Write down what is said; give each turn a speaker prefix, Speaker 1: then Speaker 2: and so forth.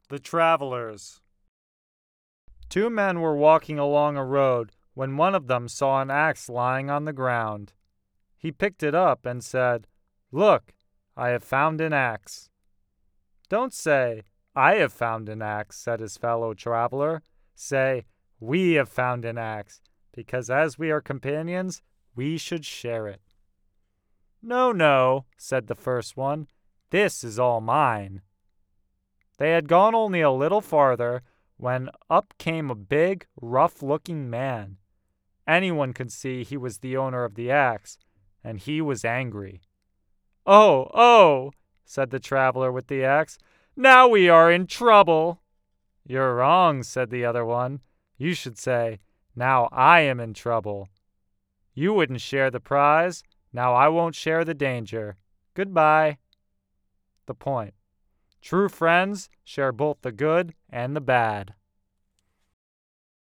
Speaker 1: The Travelers. Two men were walking along a road when one of them saw an axe lying on the ground. He picked it up and said, "Look, I have found an axe." "Don't say, 'I have found an axe,'" said his fellow traveler. "Say, 'We have found an axe,' because as we are companions, we should share it." "No, no," said the first one. "This is all mine." They had gone only a little farther when up came a big, rough-looking man. Anyone could see he was the owner of the axe, and he was angry. "Oh, oh!" said the traveler with the axe. "Now we are in trouble." "You're wrong," said the other one. "You should say, 'Now I am in trouble.' You wouldn't share the prize. Now I won't share the danger. Goodbye." The point: true friends share both the good and the bad.